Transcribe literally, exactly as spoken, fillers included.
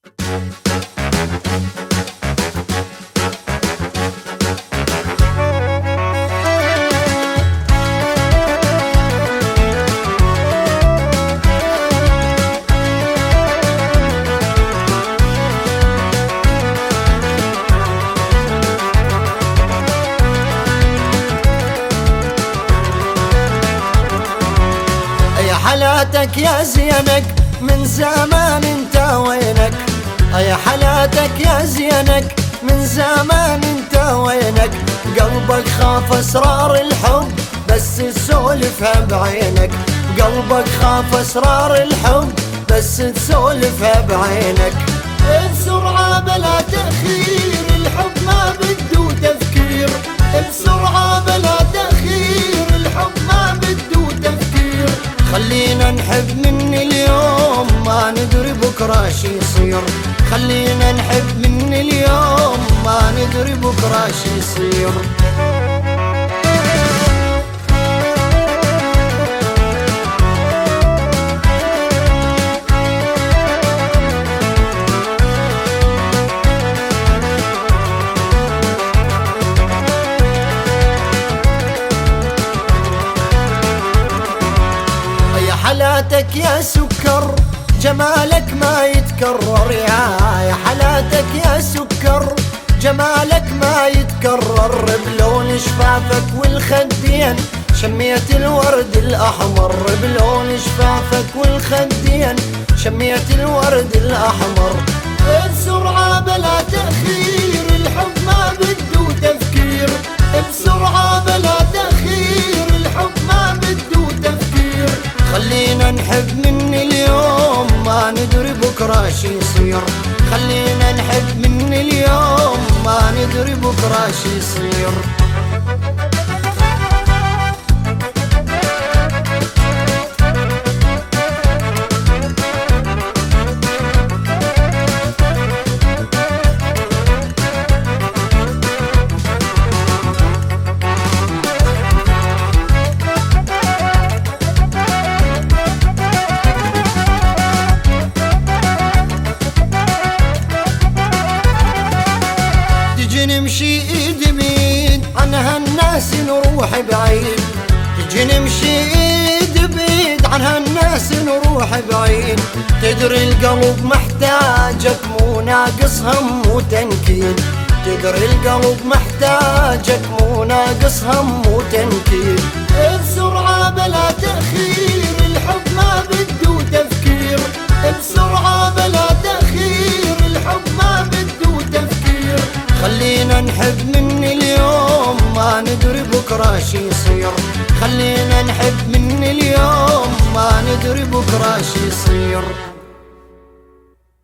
حالاتك يا زينك من زمان انت وينك، يا حالاتك يا زينك من زمان انت وينك، قلبك خاف اسرار الحب بس تسولفها بعينك، قلبك خاف اسرار الحب بس تسولفها بعينك. بسرعة بلا تأخير الحب ما بده تفكير، بسرعة بلا تأخير الحب ما بده تفكير، خلينا نحب من اليوم ما ندري بكرة شي يصير، خلينا نحب من اليوم ما ندري بكرة شي يصير. حالاتك يا سكر جمالك ما يتكرر، يا حالاتك يا سكر جمالك ما يتكرر، بلون شفافك والخدين شميت الورد الأحمر، بلون شفافك والخدين شميت الورد الأحمر. بسرعة بلا تأخير الحب ما بده تفكير، بسرعة بلا تأخير الحب ما بده تفكير، خلينا نحب من اليوم ما ندري بكرة شي يصير، خلينا نحب من اليوم ما ندري بكرة شي يصير. نمشي ايد بيد عن هالناس نروح بعيد، تجي نمشي ايد بيد عن هالناس نروح بعيد، تدري القلب محتاجك مو ناقص هم وتنكيد، تدري القلب محتاجك مو ناقص هم وتنكيد. بسرعة بلا تأخير الحب ما بده تفكير، بسرعة بلا تأخير الحب ما بده تفكير، خلينا نحب من اليوم ما ندري بكرة شي يصير، خلينا نحب من اليوم ما ندري بكرة شي يصير.